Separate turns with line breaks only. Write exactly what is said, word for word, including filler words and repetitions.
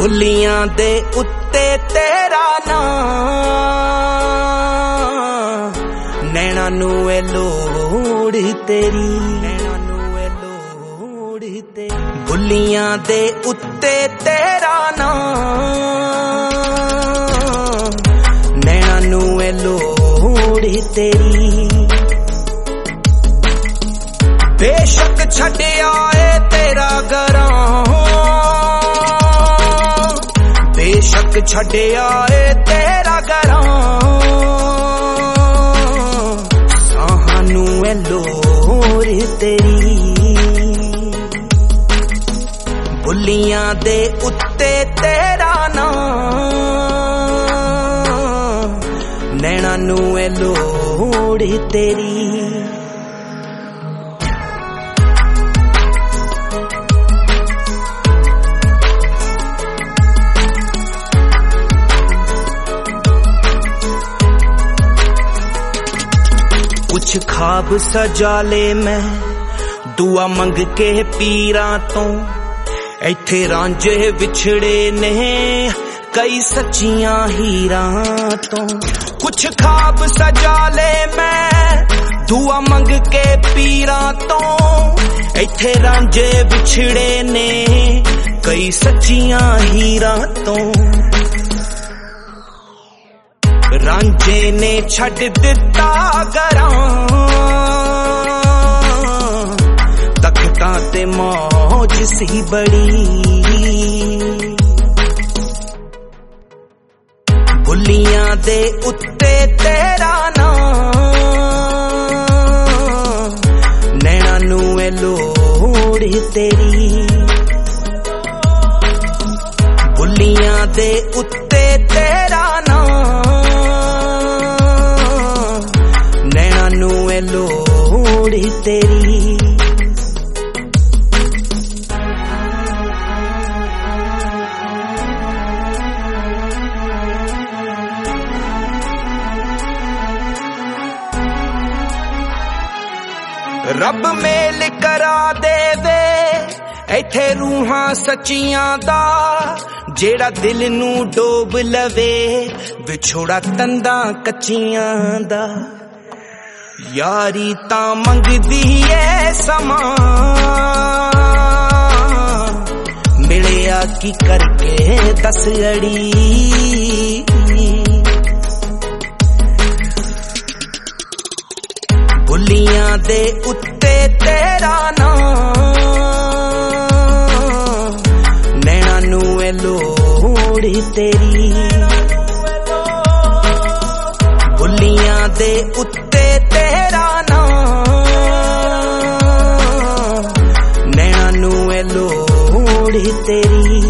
ਬੁੱਲੀਆਂ ਦੇ ਉੱਤੇ ਤੇਰਾ ਨਾਂ, ਨੈਣਾ ਨੂੰ ਏ ਲੋੜ ਤੇਰੀ, ਨੈਣਾ ਨੂੰ ਏ ਲੋੜ ਤੇਰੀ। ਬੁੱਲੀਆਂ ਦੇ ਉੱਤੇ ਤੇਰਾ ਨਾਂ, ਨੈਣਾ ਨੂੰ ਏ ਲੋੜ ਤੇਰੀ। ਬੇਸ਼ੱਕ ਛੱਡਿਆ ਏ ਤੇਰਾ ਘਰਾਂ, ਬੇਸ਼ੱਕ ਛੱਡਿਆ ਏ ਤੇਰਾ ਘਰਾਂ, ਸਾਹਾਂ ਨੂੰ ਏ ਲੋੜ ਤੇਰੀ। ਬੁੱਲੀਆਂ ਦੇ ਉੱਤੇ ਤੇਰਾ ਨਾਂ, ਨੈਣਾ ਨੂੰ ਏ ਲੋੜ ਤੇਰੀ। कुछ ख्वाब सजा ले मैं दुआ मंग के पीरां तो, इत्थे रांझे विछड़े ने कई सच्चियां हीरां तो। कुछ ख्वाब सजा ले मैं दुआ मंग के पीरां तो, इत्थे रांझे विछड़े ने कई सच्चियां हीरां तो। रांझे ने छड़ दिता घरां, तख्तां ते मौज सी बड़ी। बुल्लियां दे उत्ते तेरा नां, नैना नू ए लोड़ तेरी। बुल्लियां दे उत्ते तेरा नां, नैना नू ए लोड़ तेरी। रब मेल करा देवे इत्थे रूहां सच्चियां दा, जेड़ा दिल नू डोब लवे विछोड़ा तंदां कच्चियां दा। यारी तां मंगदी ऐ समा, मिलिया की करके दस अड़ी। बुल्लियां दे उत्ते तेरा नां, नैना नू ए लोड़ तेरी। बुल्लियां दे उत्ते तेरा नां, नैना नू ए लोड़ तेरी।